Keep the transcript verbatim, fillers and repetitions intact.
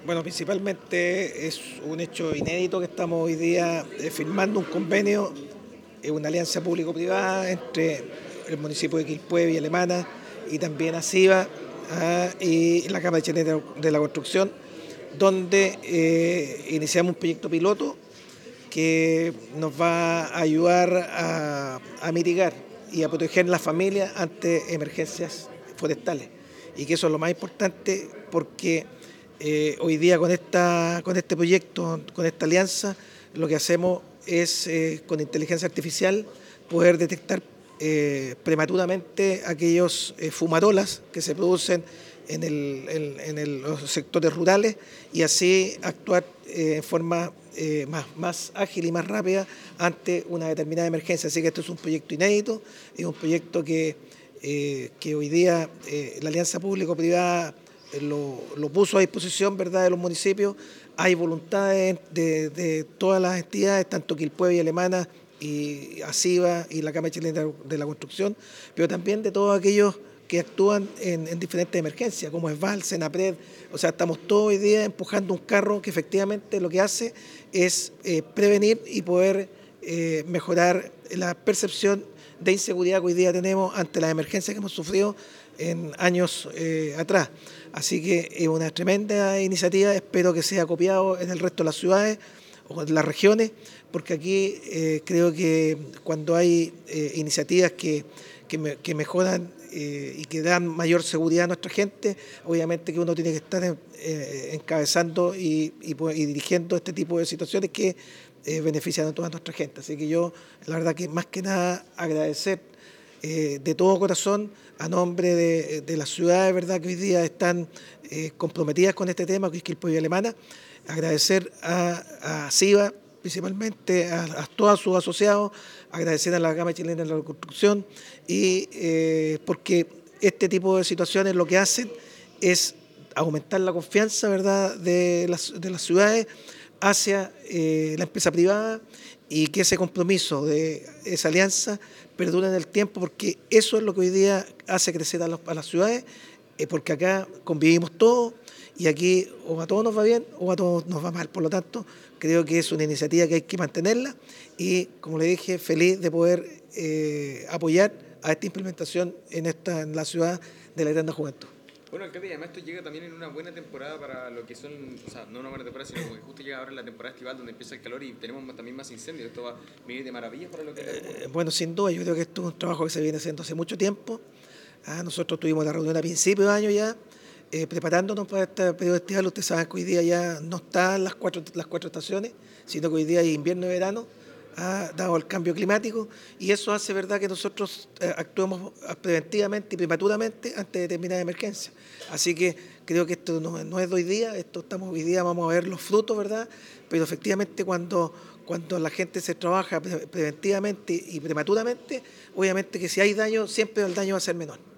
Bueno, principalmente es un hecho inédito que estamos hoy día eh, firmando un convenio, eh, una alianza público-privada entre el municipio de Quilpué y Alemana y también ASIVA ah, y la Cámara Chilena de la Construcción, donde eh, iniciamos un proyecto piloto que nos va a ayudar a, a mitigar y a proteger las familias ante emergencias forestales. Y que eso es lo más importante porque eh, hoy día con, esta, con este proyecto, con esta alianza, lo que hacemos es eh, con inteligencia artificial poder detectar eh, prematuramente aquellos eh, fumarolas que se producen en, el, en, en el, los sectores rurales y así actuar eh, en forma eh, más, más ágil y más rápida ante una determinada emergencia. Así que esto es un proyecto inédito, es un proyecto que, eh, que hoy día eh, la alianza público-privada eh, lo, lo puso a disposición, ¿verdad?, de los municipios. Hay voluntades de, de todas las entidades, tanto Quilpué y Alemana, y ASIVA y la Cámara Chilena de la Construcción, pero también de todos aquellos que actúan en, en diferentes emergencias, como ESVAL, SENAPRED. O sea, estamos todo hoy día empujando un carro que efectivamente lo que hace es eh, prevenir y poder eh, mejorar la percepción de inseguridad que hoy día tenemos ante las emergencias que hemos sufrido en años eh, atrás. Así que es una tremenda iniciativa, espero que sea copiado en el resto de las ciudades o en las regiones, porque aquí eh, creo que cuando hay eh, iniciativas que, que, me, que mejoran eh, y que dan mayor seguridad a nuestra gente, obviamente que uno tiene que estar eh, encabezando y, y, y dirigiendo este tipo de situaciones que eh, benefician a toda nuestra gente. Así que yo, la verdad que más que nada agradecer eh, de todo corazón a nombre de, de las ciudades, ¿verdad?, que hoy día están eh, comprometidas con este tema, que es Quilpué y Alemana, agradecer a, a SIVA, principalmente a, a todos sus asociados, agradecer a la Cámara Chilena de la Construcción, y eh, porque este tipo de situaciones lo que hacen es aumentar la confianza, ¿verdad?, de las, de las ciudades hacia eh, la empresa privada, y que ese compromiso de esa alianza perdure en el tiempo, porque eso es lo que hoy día hace crecer a, los, a las ciudades, eh, porque acá convivimos todos y aquí o a todos nos va bien o a todos nos va mal. Por lo tanto, creo que es una iniciativa que hay que mantenerla y, como le dije, feliz de poder eh, apoyar a esta implementación en, esta, en la ciudad de la Eterna Juventud. Bueno, alcalde, además esto llega también en una buena temporada para lo que son, o sea, no una buena temporada, sino como que justo llega ahora en la temporada estival donde empieza el calor y tenemos más, también más incendios. Esto va a venir de maravilla para lo que... Eh, bueno, sin duda, yo creo que esto es un trabajo que se viene haciendo hace mucho tiempo. Ah, nosotros tuvimos la reunión a principios de año ya, eh, preparándonos para este periodo estival. Ustedes saben que hoy día ya no están las cuatro, las cuatro estaciones, sino que hoy día hay invierno y verano, ah, dado el cambio climático, y eso hace, verdad, que nosotros eh, actuemos preventivamente y prematuramente ante determinadas emergencias. Así que creo que esto no, no es de hoy día, esto estamos hoy día, vamos a ver los frutos, ¿verdad? Pero efectivamente cuando, cuando la gente se trabaja pre preventivamente y prematuramente, obviamente que si hay daño, siempre el daño va a ser menor.